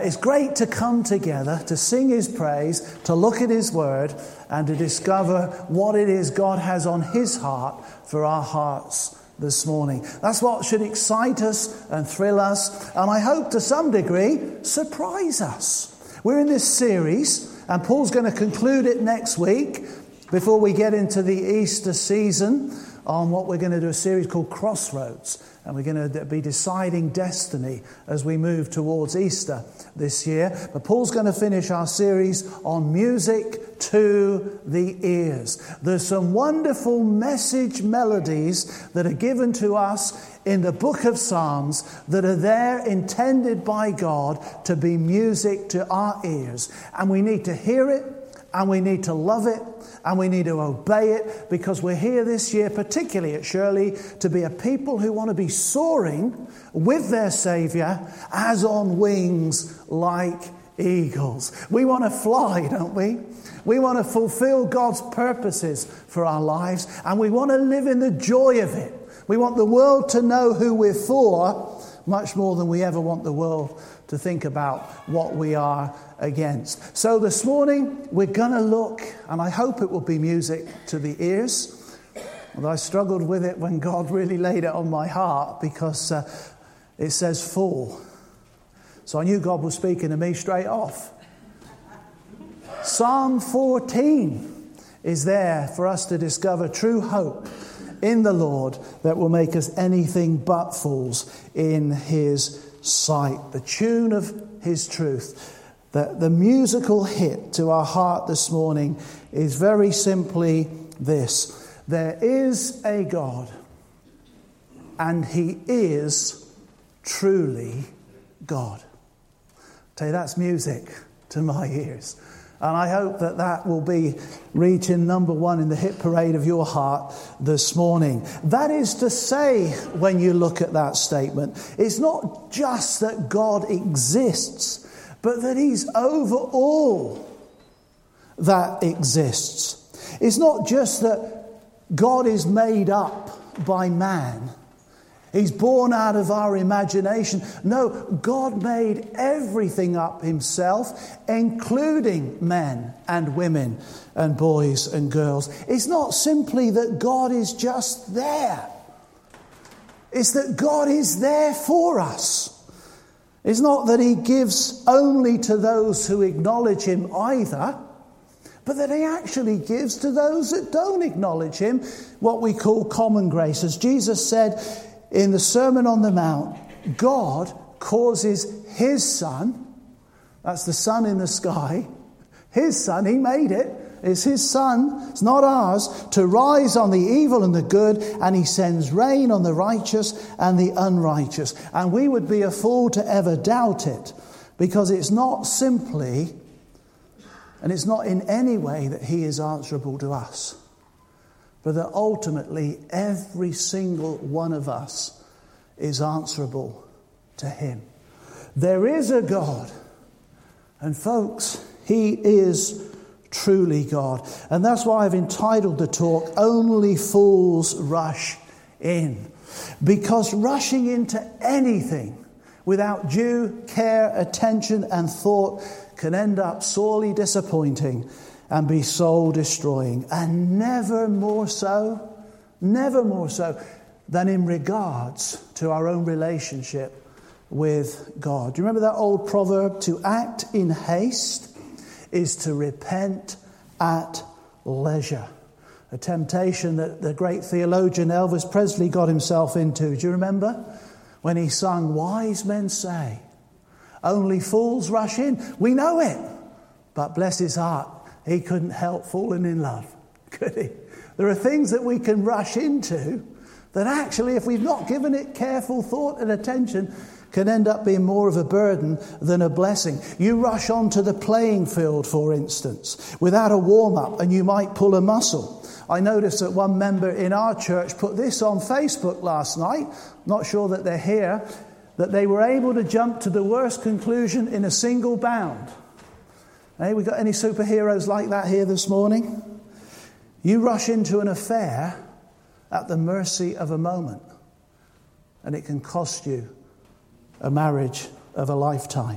It's great to come together, to sing His praise, to look at His Word, and to discover what it is God has on His heart for our hearts this morning. That's what should excite us and thrill us, and I hope to some degree surprise us. We're in this series, and Paul's going to conclude it next week before we get into the Easter season on what we're going to do, a series called Crossroads. And we're going to be deciding destiny as we move towards Easter this year. But Paul's going to finish our series on music to the ears. There's some wonderful message melodies that are given to us in the book of Psalms that are there intended by God to be music to our ears. And we need to hear it, and we need to love it, and we need to obey it, because we're here this year, particularly at Shirley, to be a people who want to be soaring with their Saviour as on wings like eagles. We want to fly, don't we? We want to fulfill God's purposes for our lives, and we want to live in the joy of it. We want the world to know who we're for, much more than we ever want the world to think about what we are against. So this morning we're going to look, and I hope it will be music to the ears. Although I struggled with it when God really laid it on my heart, because it says full. So I knew God was speaking to me straight off. Psalm 14 is there for us to discover true hope in the Lord that will make us anything but fools in His sight. The tune of His truth. The musical hit to our heart this morning is very simply this: there is a God, and He is truly God. Tell you, that's music to my ears. And I hope that that will be reaching number one in the hit parade of your heart this morning. That is to say, when you look at that statement, it's not just that God exists, but that He's over all that exists. It's not just that God is made up by man. He's born out of our imagination. No, God made everything up Himself, including men and women and boys and girls. It's not simply that God is just there. It's that God is there for us. It's not that He gives only to those who acknowledge Him either, but that He actually gives to those that don't acknowledge Him, what we call common grace. As Jesus said in the Sermon on the Mount, God causes His Son, that's the sun in the sky, His Son, He made it, it's His Son, it's not ours, to rise on the evil and the good, and He sends rain on the righteous and the unrighteous. And we would be a fool to ever doubt it, because it's not simply, and it's not in any way that He is answerable to us, but that ultimately every single one of us is answerable to Him. There is a God, and folks, He is truly God. And that's why I've entitled the talk, Only Fools Rush In. Because rushing into anything without due care, attention and thought can end up sorely disappointing and be soul destroying, and never more so than in regards to our own relationship with God. Do you remember that old proverb? To act in haste is to repent at leisure. A temptation that the great theologian Elvis Presley got himself into. Do you remember? When he sung, "Wise men say, only fools rush in." We know it, but bless his heart, he couldn't help falling in love, could he? There are things that we can rush into that actually, if we've not given it careful thought and attention, can end up being more of a burden than a blessing. You rush onto the playing field, for instance, without a warm-up, and you might pull a muscle. I noticed that one member in our church put this on Facebook last night, not sure that they're here, that they were able to jump to the worst conclusion in a single bound. Hey, we got any superheroes like that here this morning? You rush into an affair at the mercy of a moment, and it can cost you a marriage of a lifetime.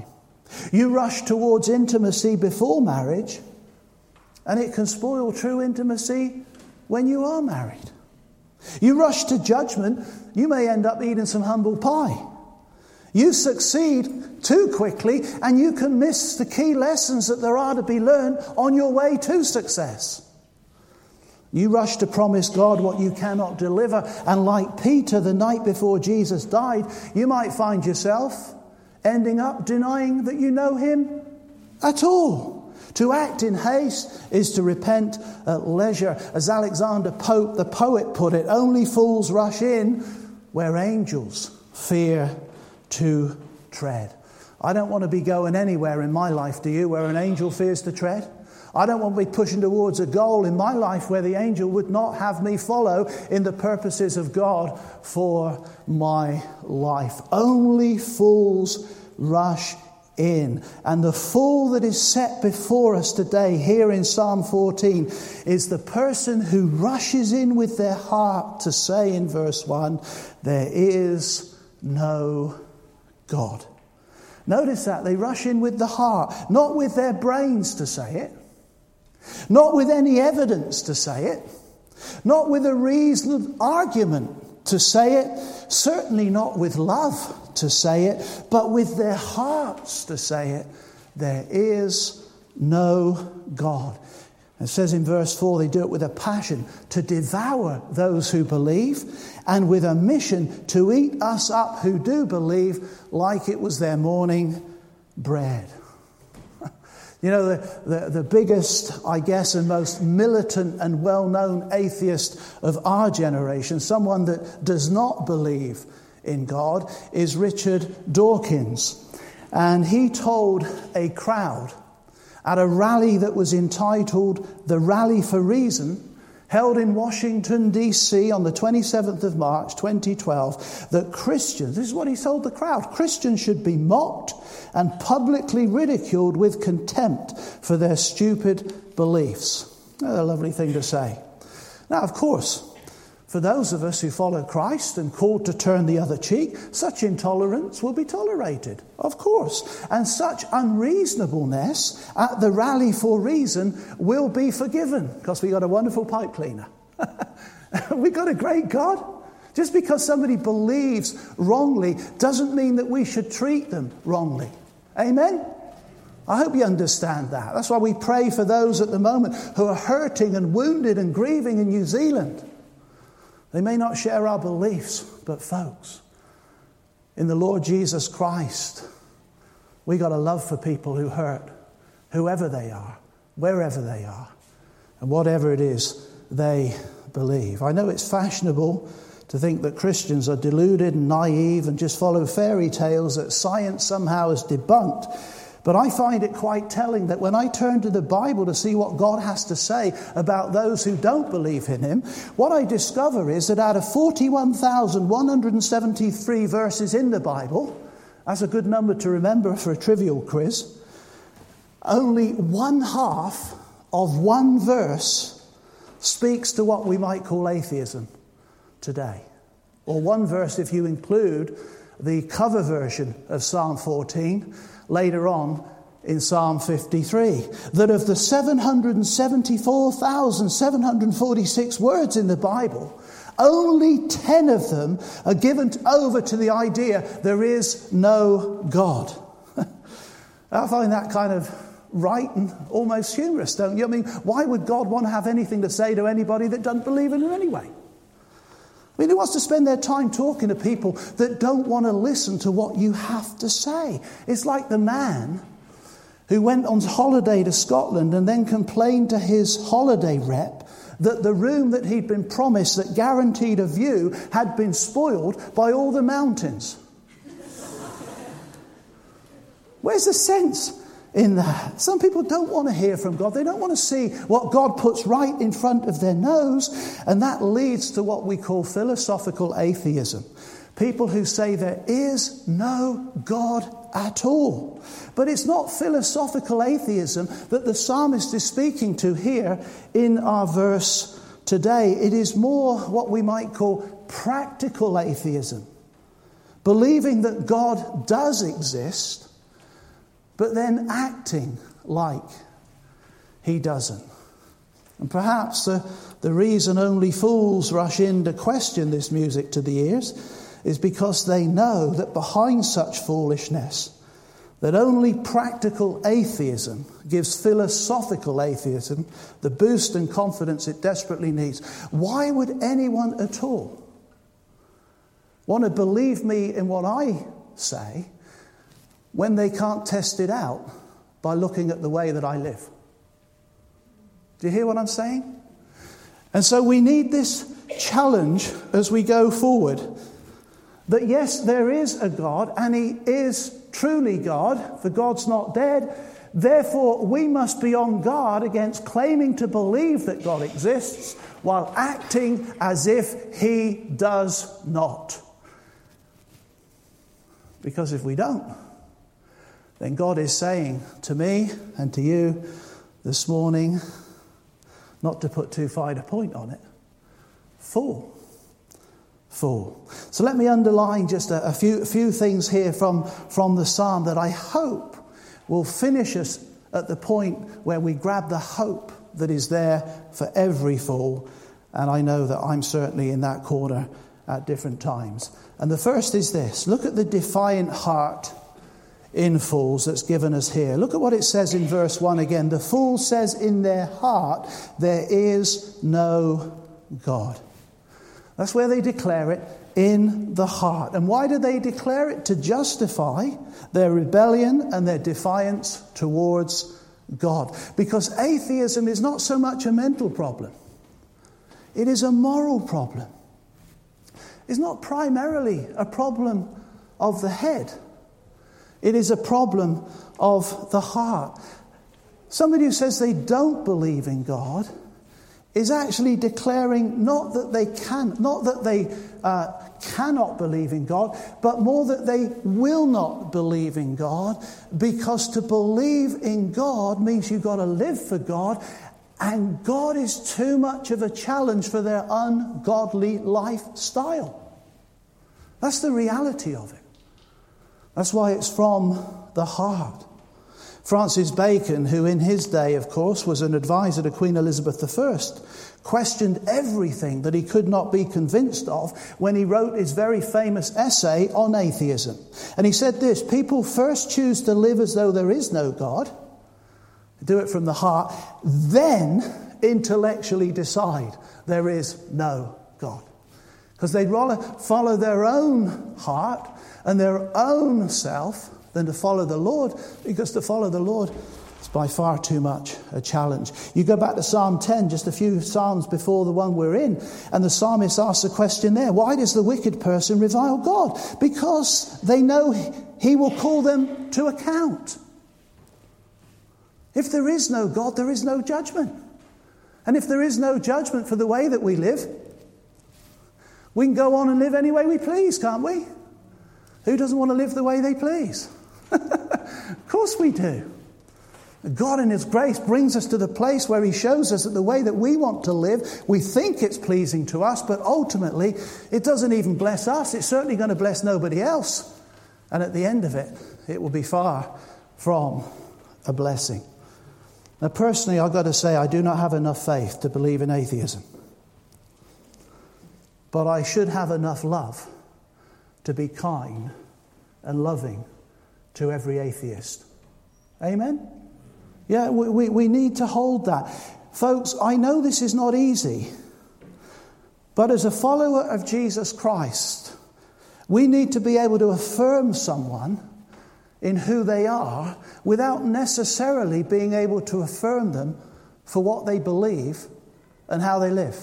You rush towards intimacy before marriage, and it can spoil true intimacy when you are married. You rush to judgment, you may end up eating some humble pie. You succeed too quickly, and you can miss the key lessons that there are to be learned on your way to success. You rush to promise God what you cannot deliver, and like Peter the night before Jesus died, you might find yourself ending up denying that you know him at all. To act in haste is to repent at leisure. As Alexander Pope, the poet, put it, only fools rush in where angels fear to tread. I don't want to be going anywhere in my life, do you, where an angel fears to tread? I don't want to be pushing towards a goal in my life where the angel would not have me follow in the purposes of God for my life. Only fools rush in. And the fool that is set before us today here in Psalm 14 is the person who rushes in with their heart to say in verse 1, there is no God. Notice that they rush in with the heart, not with their brains to say it, not with any evidence to say it, not with a reasoned argument to say it, certainly not with love to say it, but with their hearts to say it. There is no God. It says in verse 4, they do it with a passion to devour those who believe, and with a mission to eat us up who do believe like it was their morning bread. You know, the biggest, I guess, and most militant and well-known atheist of our generation, someone that does not believe in God, is Richard Dawkins. And he told a crowd at a rally that was entitled the Rally for Reason, held in Washington, D.C. on the 27th of March, 2012, that Christians, this is what he told the crowd, Christians should be mocked and publicly ridiculed with contempt for their stupid beliefs. A lovely thing to say. Now, of course, for those of us who follow Christ and called to turn the other cheek, such intolerance will be tolerated, of course. And such unreasonableness at the Rally for Reason will be forgiven, because we got a wonderful pipe cleaner. We got a great God. Just because somebody believes wrongly doesn't mean that we should treat them wrongly. Amen? I hope you understand that. That's why we pray for those at the moment who are hurting and wounded and grieving in New Zealand. They may not share our beliefs, but folks, in the Lord Jesus Christ, we got a love for people who hurt, whoever they are, wherever they are, and whatever it is they believe. I know it's fashionable to think that Christians are deluded and naive and just follow fairy tales that science somehow has debunked. But I find it quite telling that when I turn to the Bible to see what God has to say about those who don't believe in him, what I discover is that out of 41,173 verses in the Bible, that's a good number to remember for a trivial quiz, only one half of one verse speaks to what we might call atheism today. Or one verse if you include the cover version of Psalm 14, later on in Psalm 53, that of the 774,746 words in the Bible, only 10 of them are given over to the idea there is no God. I find that kind of right and almost humorous, don't you? I mean, why would God want to have anything to say to anybody that doesn't believe in him anyway? I mean, who wants to spend their time talking to people that don't want to listen to what you have to say? It's like the man who went on holiday to Scotland and then complained to his holiday rep that the room that he'd been promised that guaranteed a view had been spoiled by all the mountains. Where's the sense in that? Some people don't want to hear from God. They don't want to see what God puts right in front of their nose. And that leads to what we call philosophical atheism. People who say there is no God at all. But it's not philosophical atheism that the psalmist is speaking to here in our verse today. It is more what we might call practical atheism. Believing that God does exist, but then acting like he doesn't. And perhaps the reason only fools rush in to question this music to the ears is because they know that behind such foolishness, that only practical atheism gives philosophical atheism the boost and confidence it desperately needs. Why would anyone at all want to believe me in what I say when they can't test it out by looking at the way that I live? Do you hear what I'm saying? And so we need this challenge as we go forward. That yes, there is a God, and he is truly God, for God's not dead. Therefore, we must be on guard against claiming to believe that God exists while acting as if he does not. Because if we don't, then God is saying to me and to you this morning, not to put too fine a point on it, fool. So let me underline just a few things here from the psalm that I hope will finish us at the point where we grab the hope that is there for every fool. And I know that I'm certainly in that corner at different times. And the first is this. Look at the defiant heart in fools that's given us here. Look at what it says in verse 1 again. The fool says in their heart, there is no God. That's where they declare it, in the heart. And why do they declare it? To justify their rebellion and their defiance towards God. Because atheism is not so much a mental problem. It is a moral problem. It's not primarily a problem of the head. It is a problem of the heart. Somebody who says they don't believe in God is actually declaring not that they cannot believe in God, but more that they will not believe in God, because to believe in God means you've got to live for God, and God is too much of a challenge for their ungodly lifestyle. That's the reality of it. That's why it's from the heart. Francis Bacon, who in his day, of course, was an advisor to Queen Elizabeth I, questioned everything that he could not be convinced of when he wrote his very famous essay on atheism. And he said this: people first choose to live as though there is no God, do it from the heart, then intellectually decide there is no God. Because they'd rather follow their own heart and their own self than to follow the Lord, because to follow the Lord is by far too much a challenge. You go back to Psalm 10, just a few psalms before the one we're in, and the psalmist asks a question there: why does the wicked person revile God? Because they know he will call them to account. If there is no God, there is no judgment. And if there is no judgment for the way that we live, we can go on and live any way we please, can't we? Who doesn't want to live the way they please? Of course we do. God in his grace brings us to the place where he shows us that the way that we want to live, we think it's pleasing to us, but ultimately it doesn't even bless us. It's certainly going to bless nobody else. And at the end of it, it will be far from a blessing. Now, personally, I've got to say, I do not have enough faith to believe in atheism. But I should have enough love to be kind and loving to every atheist. Amen? Yeah, we need to hold that. Folks, I know this is not easy, but as a follower of Jesus Christ, we need to be able to affirm someone in who they are without necessarily being able to affirm them for what they believe and how they live.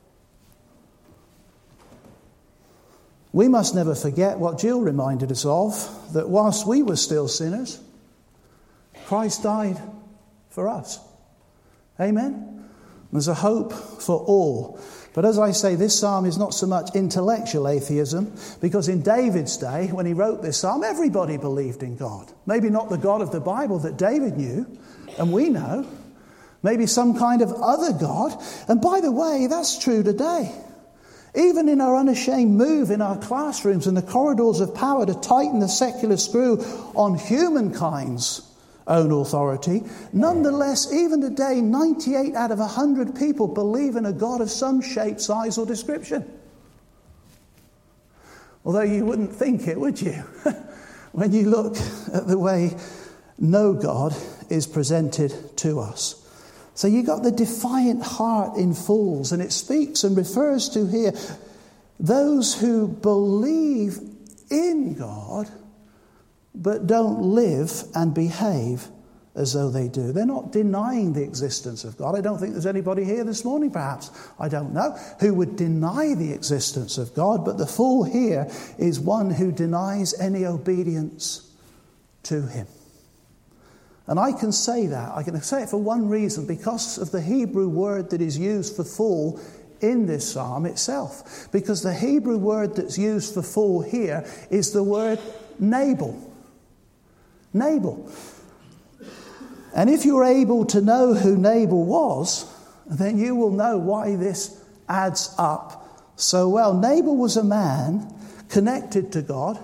We must never forget what Jill reminded us of, that whilst we were still sinners, Christ died for us. Amen? There's a hope for all. But as I say, this psalm is not so much intellectual atheism, because in David's day, when he wrote this psalm, everybody believed in God. Maybe not the God of the Bible that David knew, and we know. Maybe some kind of other God. And by the way, that's true today. Even in our unashamed move in our classrooms and the corridors of power to tighten the secular screw on humankind's own authority. Nonetheless, even today, 98 out of 100 people believe in a God of some shape, size, or description. Although you wouldn't think it, would you? When you look at the way no God is presented to us. So you got the defiant heart in fools, and it speaks and refers to here those who believe in God but don't live and behave as though they do. They're not denying the existence of God. I don't think there's anybody here this morning, perhaps, I don't know, who would deny the existence of God, but the fool here is one who denies any obedience to him. And I can say that. I can say it for one reason, because of the Hebrew word that is used for fool in this psalm itself. Because the Hebrew word that's used for fool here is the word Nabal. Nabal. And if you're able to know who Nabal was, then you will know why this adds up so well. Nabal was a man connected to God,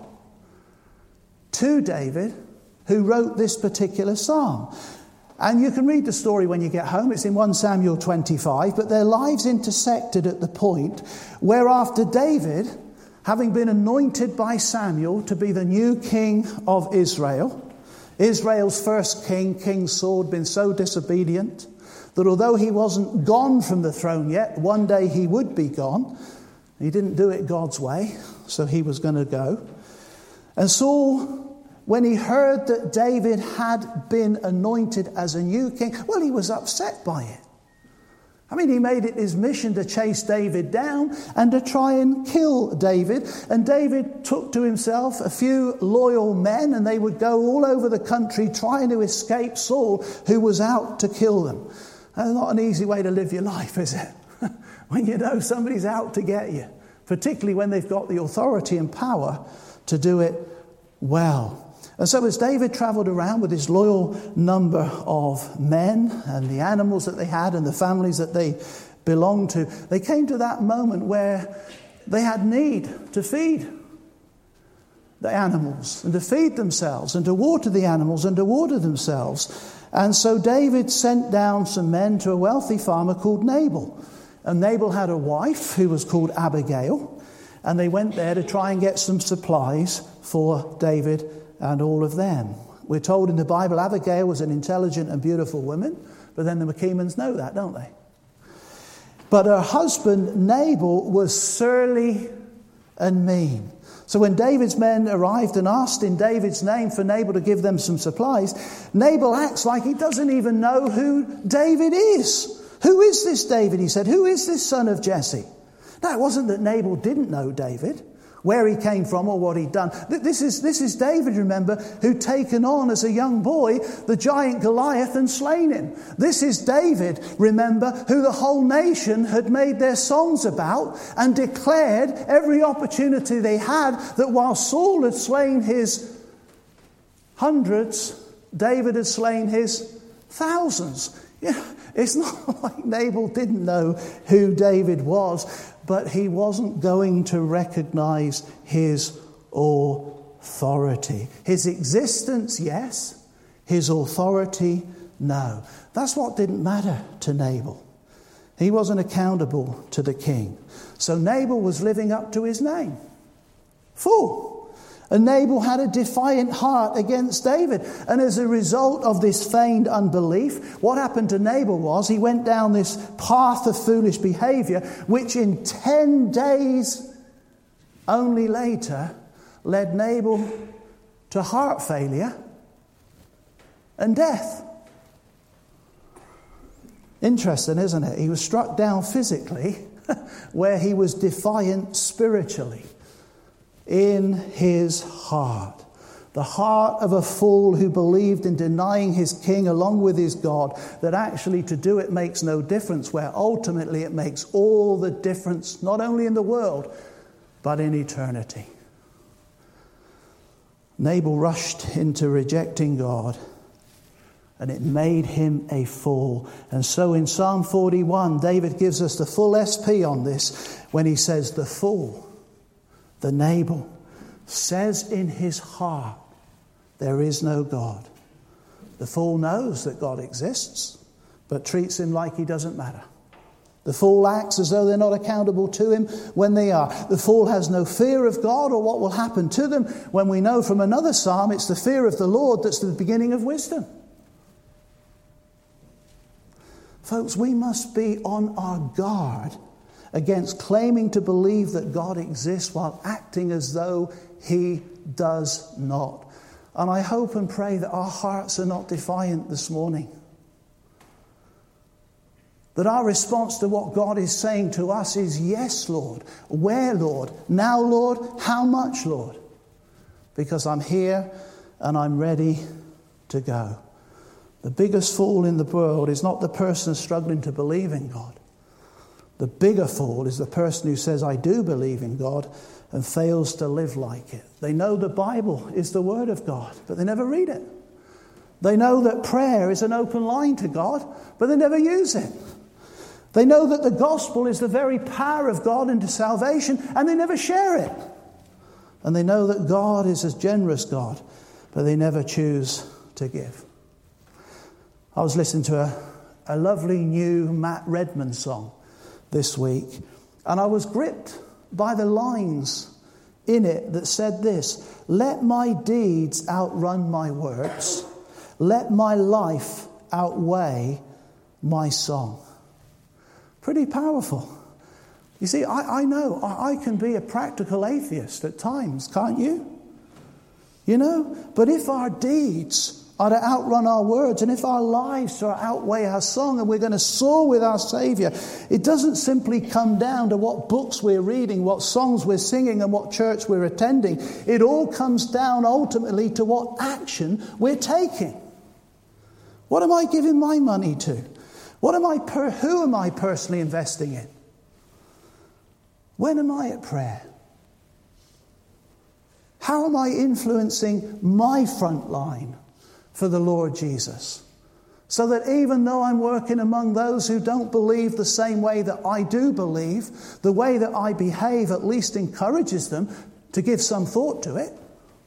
to David, who wrote this particular psalm. And you can read the story when you get home. It's in 1 Samuel 25. But their lives intersected at the point where, after David, having been anointed by Samuel to be the new king of Israel, Israel's first king, King Saul, had been so disobedient that although he wasn't gone from the throne yet, one day he would be gone. He didn't do it God's way, so he was going to go. And Saul, when he heard that David had been anointed as a new king, well, he was upset by it. I mean, he made it his mission to chase David down and to try and kill David. And David took to himself a few loyal men, and they would go all over the country trying to escape Saul, who was out to kill them. That's not an easy way to live your life, is it? When you know somebody's out to get you, particularly when they've got the authority and power to do it well. And so as David travelled around with his loyal number of men and the animals that they had and the families that they belonged to, they came to that moment where they had need to feed the animals and to feed themselves and to water the animals and to water themselves. And so David sent down some men to a wealthy farmer called Nabal. And Nabal had a wife who was called Abigail, and they went there to try and get some supplies for David and all of them. We're told in the Bible Abigail was an intelligent and beautiful woman, but then the McKeemans know that, don't they? But her husband Nabal was surly and mean. So when David's men arrived and asked in David's name for Nabal to give them some supplies, Nabal acts like he doesn't even know who David is. Who is this David? He said. Who is this son of Jesse? Now, it wasn't that Nabal didn't know David, where he came from or what he'd done. This is David, remember, who'd taken on as a young boy the giant Goliath and slain him. This is David, remember, who the whole nation had made their songs about and declared every opportunity they had that while Saul had slain his hundreds, David had slain his thousands. Yeah, it's not like Nabal didn't know who David was, but he wasn't going to recognize his authority. His existence, yes. His authority, no. That's what didn't matter to Nabal. He wasn't accountable to the king. So Nabal was living up to his name. Fool. And Nabal had a defiant heart against David. And as a result of this feigned unbelief, what happened to Nabal was he went down this path of foolish behavior, which in 10 days only later led Nabal to heart failure and death. Interesting, isn't it? He was struck down physically where he was defiant spiritually. In his heart. The heart of a fool who believed in denying his king along with his God, that actually to do it makes no difference, where ultimately it makes all the difference, not only in the world, but in eternity. Nabal rushed into rejecting God, and it made him a fool. And so in Psalm 41, David gives us the full SP on this when he says, the fool, the Nabal, says in his heart, there is no God. The fool knows that God exists, but treats him like he doesn't matter. The fool acts as though they're not accountable to him when they are. The fool has no fear of God or what will happen to them, when we know from another psalm it's the fear of the Lord that's the beginning of wisdom. Folks, we must be on our guard against claiming to believe that God exists while acting as though he does not. And I hope and pray that our hearts are not defiant this morning. That our response to what God is saying to us is, yes, Lord. Where, Lord? Now, Lord? How much, Lord? Because I'm here and I'm ready to go. The biggest fool in the world is not the person struggling to believe in God. The bigger fool is the person who says, I do believe in God, and fails to live like it. They know the Bible is the Word of God, but they never read it. They know that prayer is an open line to God, but they never use it. They know that the gospel is the very power of God into salvation, and they never share it. And they know that God is a generous God, but they never choose to give. I was listening to a lovely new Matt Redman song this week, and I was gripped by the lines in it that said this: let my deeds outrun my words, let my life outweigh my song. Pretty powerful. You see, I know I can be a practical atheist at times, can't you? You know, but if our deeds are to outrun our words, and if our lives are to outweigh our song, and we're going to soar with our Saviour, it doesn't simply come down to what books we're reading, what songs we're singing, and what church we're attending. It all comes down ultimately to what action we're taking. What am I giving my money to? Who am I personally investing in? When am I at prayer? How am I influencing my front line for the Lord Jesus? So that even though I'm working among those who don't believe the same way that I do believe, the way that I behave at least encourages them to give some thought to it.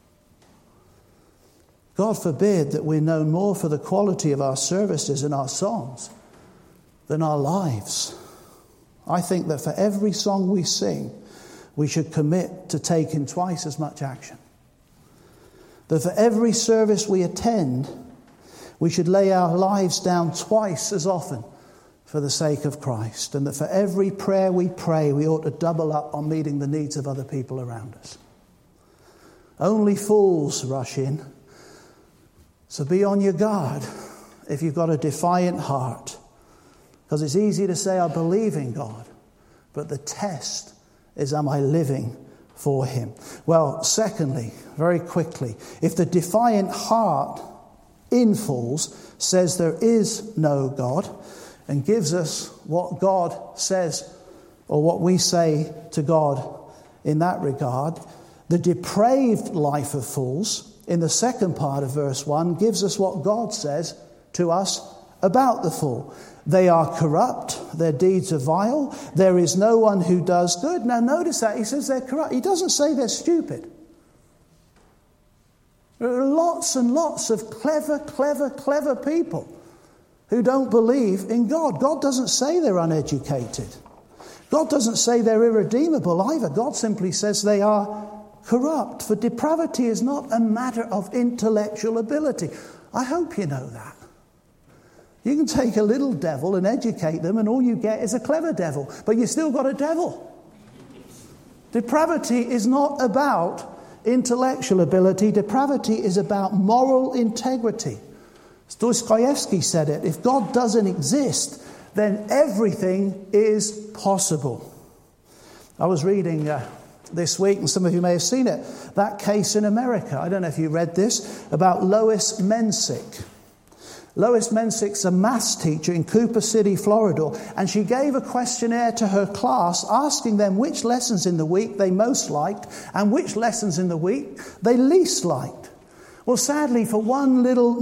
God forbid that we're known more for the quality of our services and our songs than our lives. I think that for every song we sing, we should commit to taking twice as much action. That for every service we attend, we should lay our lives down twice as often for the sake of Christ. And that for every prayer we pray, we ought to double up on meeting the needs of other people around us. Only fools rush in. So be on your guard if you've got a defiant heart. Because it's easy to say, I believe in God. But the test is, am I living for him? Well, secondly, very quickly, if the defiant heart in fools says there is no God, and gives us what God says, or what we say to God in that regard, the depraved life of fools, in the second part of verse 1, gives us what God says to us about the fool. They are corrupt, their deeds are vile, there is no one who does good. Now notice that, he says they're corrupt. He doesn't say they're stupid. There are lots and lots of clever people who don't believe in God. God doesn't say they're uneducated. God doesn't say they're irredeemable either. God simply says they are corrupt. For depravity is not a matter of intellectual ability. I hope you know that. You can take a little devil and educate them, and all you get is a clever devil. But you still got a devil. Depravity is not about intellectual ability. Depravity is about moral integrity. Dostoevsky said it. If God doesn't exist, then everything is possible. I was reading this week, and some of you may have seen it, that case in America. I don't know if you read this, about Lois Mensick. Lois Mensick's a maths teacher in Cooper City, Florida, and she gave a questionnaire to her class asking them which lessons in the week they most liked and which lessons in the week they least liked. Well, sadly, for one little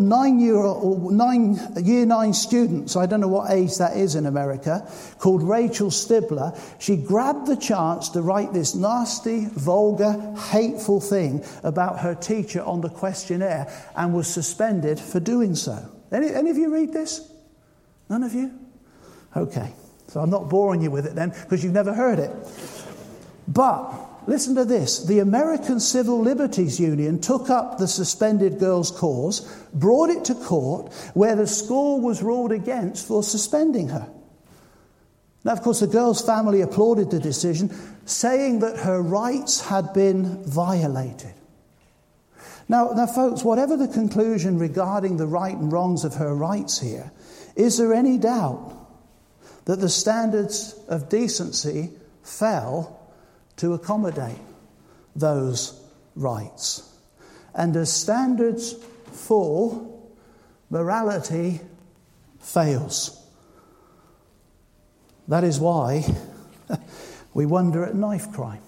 9 student, so I don't know what age that is in America, called Rachel Stibler, she grabbed the chance to write this nasty, vulgar, hateful thing about her teacher on the questionnaire and was suspended for doing so. Any of you read this? None of you? Okay, so I'm not boring you with it then, because you've never heard it. But listen to this. The American Civil Liberties Union took up the suspended girl's cause, brought it to court, where the school was ruled against for suspending her. Now, of course, the girl's family applauded the decision, saying that her rights had been violated. Now, folks, whatever the conclusion regarding the right and wrongs of her rights here, is there any doubt that the standards of decency fell to accommodate those rights? And as standards fall, morality fails. That is why we wonder at knife crime.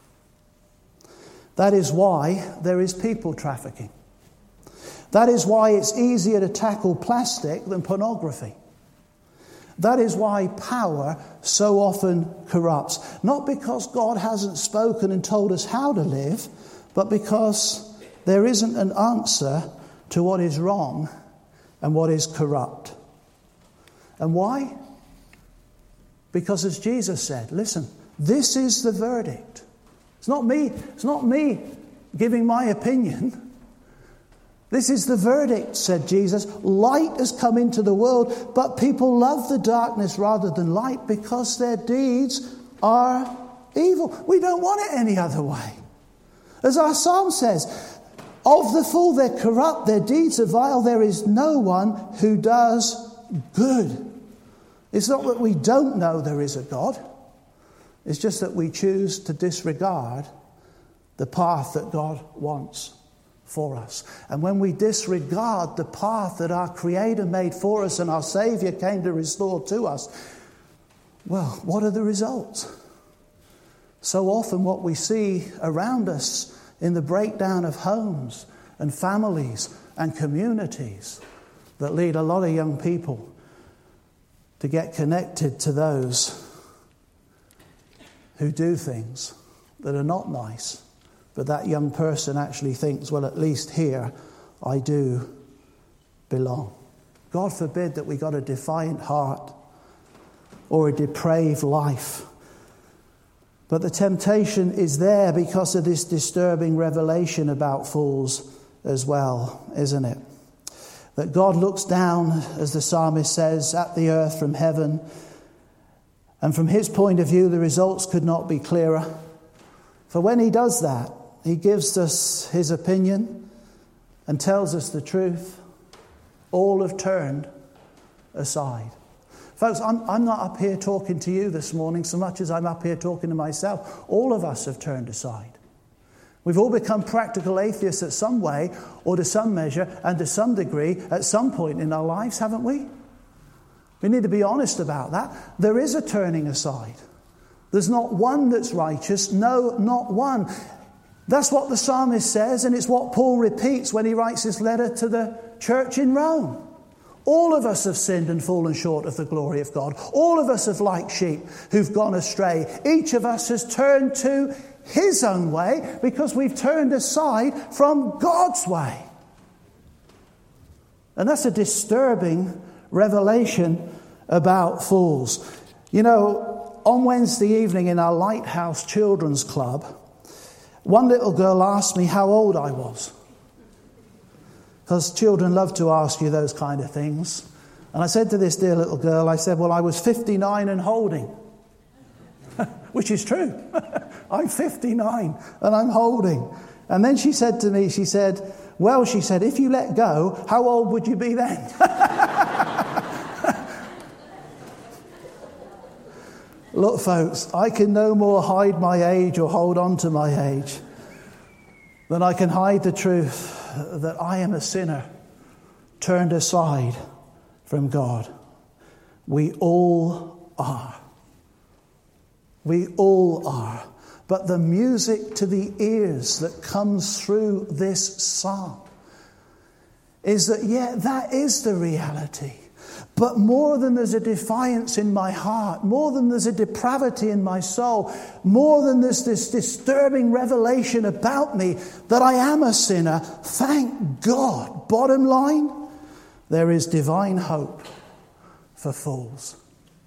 That is why there is people trafficking. That is why it's easier to tackle plastic than pornography. That is why power so often corrupts. Not because God hasn't spoken and told us how to live, but because there isn't an answer to what is wrong and what is corrupt. And why? Because as Jesus said, listen, this is the verdict. It's not me giving my opinion. This is the verdict, said Jesus. Light has come into the world, but people love the darkness rather than light because their deeds are evil. We don't want it any other way. As our psalm says, of the fool they're corrupt, their deeds are vile, there is no one who does good. It's not that we don't know there is a God. It's just that we choose to disregard the path that God wants for us. And when we disregard the path that our Creator made for us and our Saviour came to restore to us, well, what are the results? So often what we see around us in the breakdown of homes and families and communities that lead a lot of young people to get connected to those who do things that are not nice. But that young person actually thinks, well, at least here I do belong. God forbid that we got a defiant heart or a depraved life. But the temptation is there because of this disturbing revelation about fools as well, isn't it? That God looks down, as the psalmist says, at the earth from heaven. And from his point of view, the results could not be clearer. For when he does that, he gives us his opinion and tells us the truth. All have turned aside. Folks, I'm not up here talking to you this morning so much as I'm up here talking to myself. All of us have turned aside. We've all become practical atheists at some way or to some measure and to some degree at some point in our lives, haven't we? We need to be honest about that. There is a turning aside. There's not one that's righteous. No, not one. That's what the psalmist says, and it's what Paul repeats when he writes his letter to the church in Rome. All of us have sinned and fallen short of the glory of God. All of us have like sheep who've gone astray. Each of us has turned to his own way because we've turned aside from God's way. And that's a disturbing revelation about fools. You know, on Wednesday evening in our Lighthouse Children's Club, one little girl asked me how old I was. Because children love to ask you those kind of things. And I said to this dear little girl, I said, well, I was 59 and holding. Which is true. I'm 59 and I'm holding. And then she said to me, she said, if you let go, how old would you be then? Look, folks, I can no more hide my age or hold on to my age than I can hide the truth that I am a sinner turned aside from God. We all are. We all are. But the music to the ears that comes through this psalm is that, that is the reality. But more than there's a defiance in my heart, more than there's a depravity in my soul, more than there's this disturbing revelation about me that I am a sinner, thank God, bottom line, there is divine hope for fools.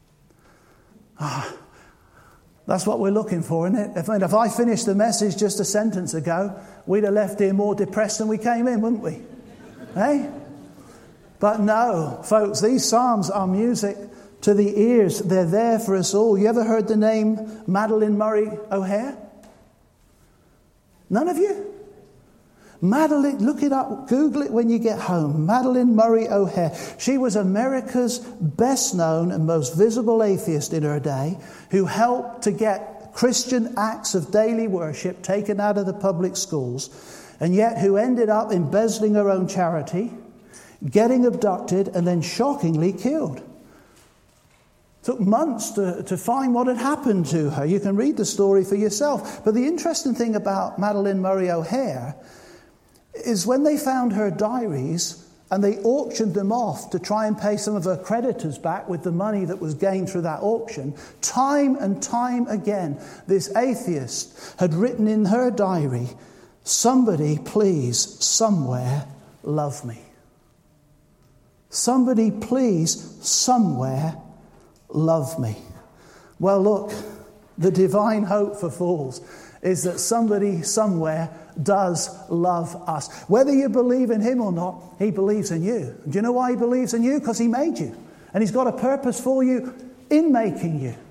That's what we're looking for, isn't it? If I finished the message just a sentence ago, we'd have left here more depressed than we came in, wouldn't we? Eh? But no, folks, these Psalms are music to the ears. They're there for us all. You ever heard the name Madalyn Murray O'Hair? None of you? Madalyn, look it up, Google it when you get home. Madalyn Murray O'Hair. She was America's best known and most visible atheist in her day, who helped to get Christian acts of daily worship taken out of the public schools, and yet who ended up embezzling her own charity, getting abducted, and then shockingly killed. Took months to find what had happened to her. You can read the story for yourself. But the interesting thing about Madalyn Murray O'Hair is when they found her diaries and they auctioned them off to try and pay some of her creditors back with the money that was gained through that auction, time and time again, this atheist had written in her diary, "Somebody please, somewhere, love me. Somebody please, somewhere, love me." Well, look, the divine hope for fools is that somebody somewhere does love us. Whether you believe in him or not, he believes in you. Do you know why he believes in you? Because he made you. And he's got a purpose for you in making you.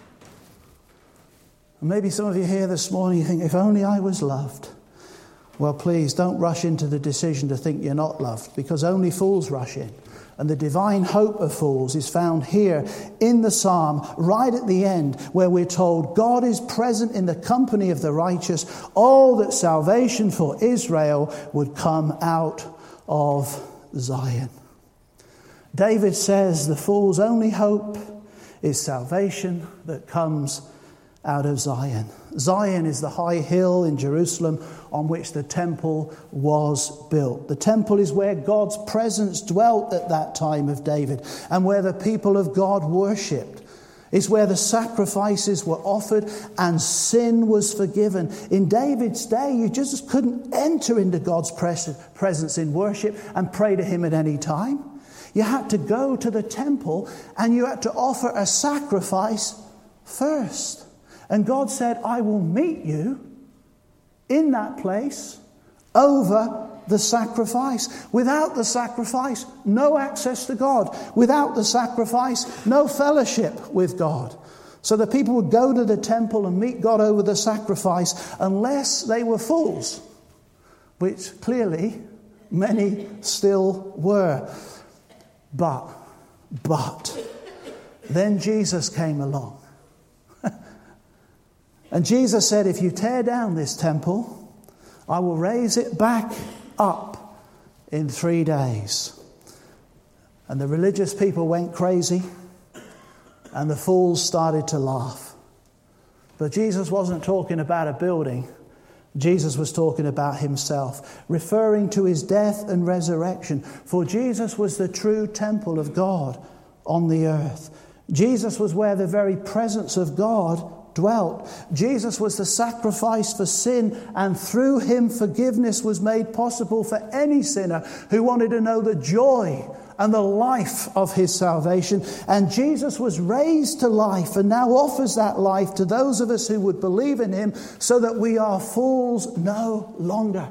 And maybe some of you here this morning, you think, if only I was loved. Well, please don't rush into the decision to think you're not loved, because only fools rush in. And the divine hope of fools is found here in the psalm, right at the end, where we're told God is present in the company of the righteous. Oh, that salvation for Israel would come out of Zion. David says the fool's only hope is salvation that comes out of Zion. Zion is the high hill in Jerusalem on which the temple was built. The temple is where God's presence dwelt at that time of David, and where the people of God worshipped. It's where the sacrifices were offered and sin was forgiven. In David's day, you just couldn't enter into God's presence in worship and pray to him at any time. You had to go to the temple and you had to offer a sacrifice first. And God said, I will meet you in that place over the sacrifice. Without the sacrifice, no access to God. Without the sacrifice, no fellowship with God. So the people would go to the temple and meet God over the sacrifice unless they were fools, which clearly many still were. But then Jesus came along. And Jesus said, if you tear down this temple, I will raise it back up in 3 days. And the religious people went crazy, and the fools started to laugh. But Jesus wasn't talking about a building. Jesus was talking about himself, referring to his death and resurrection. For Jesus was the true temple of God on the earth. Jesus was where the very presence of God dwelt. Jesus was the sacrifice for sin, and through him forgiveness was made possible for any sinner who wanted to know the joy and the life of his salvation. And Jesus was raised to life and now offers that life to those of us who would believe in him, so that we are fools no longer.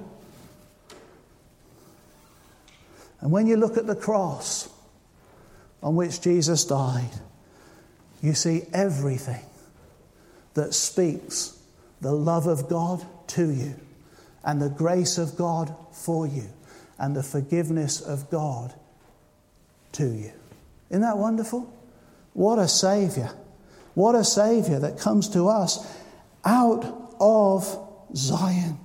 And when you look at the cross on which Jesus died, you see everything that speaks the love of God to you, and the grace of God for you, and the forgiveness of God to you. Isn't that wonderful? What a Saviour. What a Saviour that comes to us out of Zion.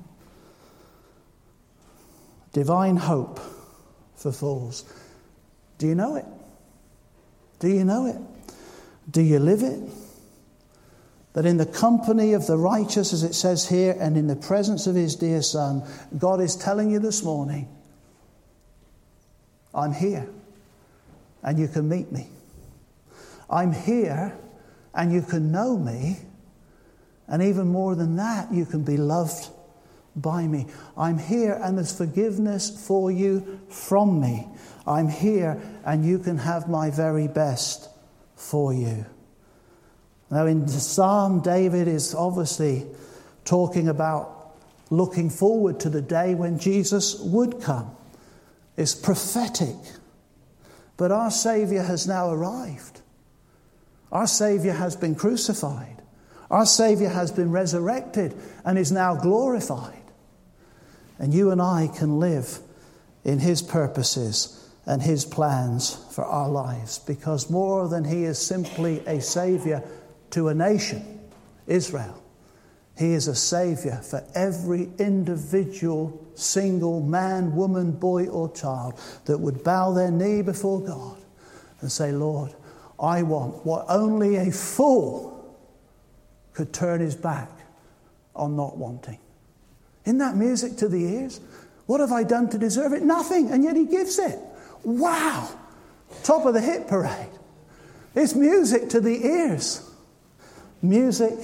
Divine hope for fools. Do you know it? Do you know it? Do you live it? That in the company of the righteous, as it says here, and in the presence of his dear Son, God is telling you this morning, I'm here and you can meet me. I'm here and you can know me. And even more than that, you can be loved by me. I'm here and there's forgiveness for you from me. I'm here and you can have my very best for you. Now in the Psalm, David is obviously talking about looking forward to the day when Jesus would come. It's prophetic. But our Saviour has now arrived. Our Saviour has been crucified. Our Saviour has been resurrected and is now glorified. And you and I can live in His purposes and His plans for our lives, because more than He is simply a Saviour to a nation, Israel, He is a Saviour for every individual, single man, woman, boy or child that would bow their knee before God and say, Lord, I want what only a fool could turn his back on not wanting. Isn't that music to the ears? What have I done to deserve it? Nothing, and yet He gives it. Wow! Top of the hit parade. It's music to the ears. Music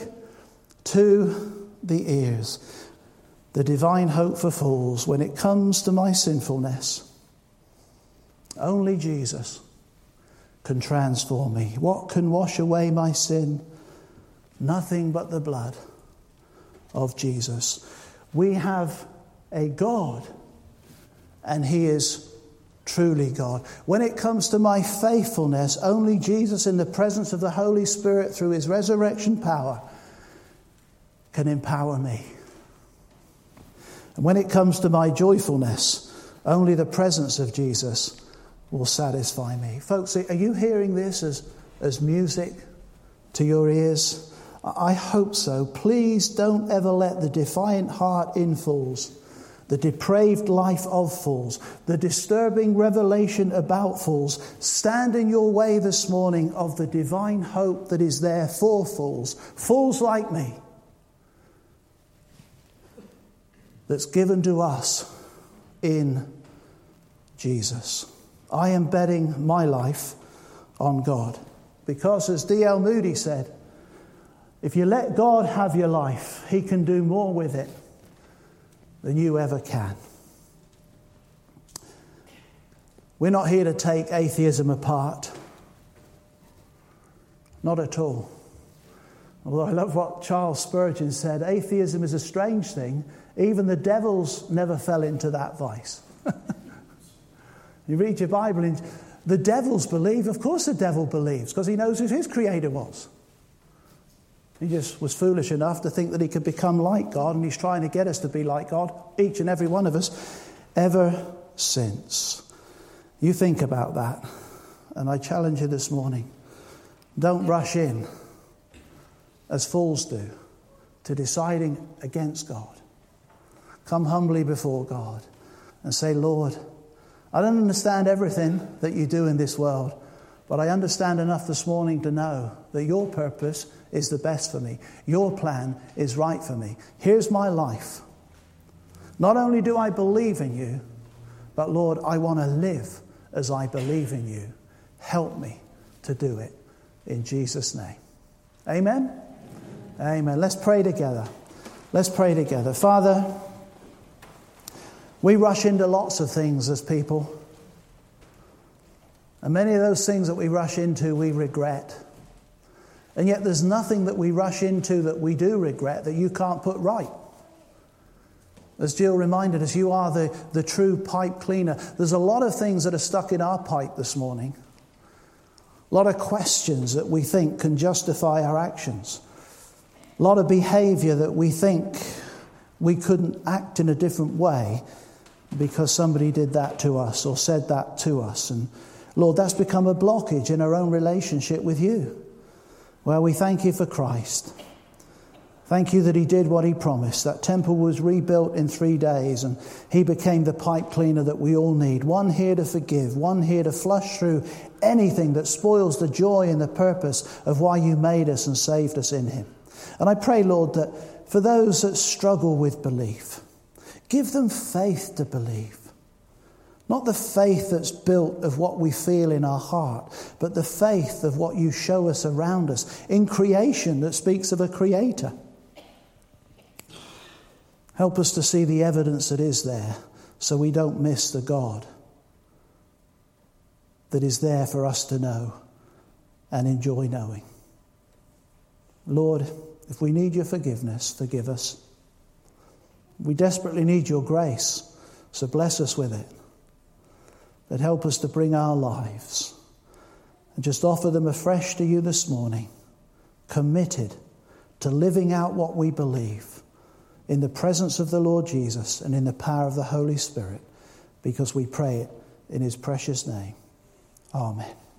to the ears. The divine hope for fools. When it comes to my sinfulness, only Jesus can transform me. What can wash away my sin? Nothing but the blood of Jesus. We have a God, and He is truly God. When it comes to my faithfulness, only Jesus, in the presence of the Holy Spirit through His resurrection power, can empower me. And when it comes to my joyfulness, only the presence of Jesus will satisfy me. Folks, are you hearing this as music to your ears? I hope so. Please don't ever let the defiant heart in fools, the depraved life of fools, the disturbing revelation about fools stand in your way this morning of the divine hope that is there for fools like me, that's given to us in Jesus. I am betting my life on God, because as D.L. Moody said, if you let God have your life, He can do more with it than you ever can. We're not here to take atheism apart. Not at all. Although I love what Charles Spurgeon said, atheism is a strange thing. Even the devils never fell into that vice. You read your Bible and the devils believe. Of course the devil believes, because he knows who his creator was. He just was foolish enough to think that he could become like God, and he's trying to get us to be like God, each and every one of us, ever since. You think about that, and I challenge you this morning. Don't rush in, as fools do, to deciding against God. Come humbly before God and say, Lord, I don't understand everything that you do in this world, but I understand enough this morning to know that your purpose is the best for me. Your plan is right for me. Here's my life. Not only do I believe in you, but Lord, I want to live as I believe in you. Help me to do it in Jesus' name. Amen? Amen. Let's pray together. Let's pray together. Father, we rush into lots of things as people. And many of those things that we rush into, we regret. And yet there's nothing that we rush into that we do regret that you can't put right. As Jill reminded us, you are the true pipe cleaner. There's a lot of things that are stuck in our pipe this morning. A lot of questions that we think can justify our actions. A lot of behavior that we think we couldn't act in a different way because somebody did that to us or said that to us. And Lord, that's become a blockage in our own relationship with you. Well, we thank you for Christ. Thank you that he did what he promised. That temple was rebuilt in 3 days and he became the pipe cleaner that we all need. One here to forgive, one here to flush through anything that spoils the joy and the purpose of why you made us and saved us in him. And I pray, Lord, that for those that struggle with belief, give them faith to believe. Not the faith that's built of what we feel in our heart, but the faith of what you show us around us in creation that speaks of a creator. Help us to see the evidence that is there so we don't miss the God that is there for us to know and enjoy knowing. Lord, if we need your forgiveness, forgive us. We desperately need your grace, so bless us with it. That help us to bring our lives and just offer them afresh to you this morning, committed to living out what we believe in the presence of the Lord Jesus and in the power of the Holy Spirit, because we pray it in his precious name. Amen.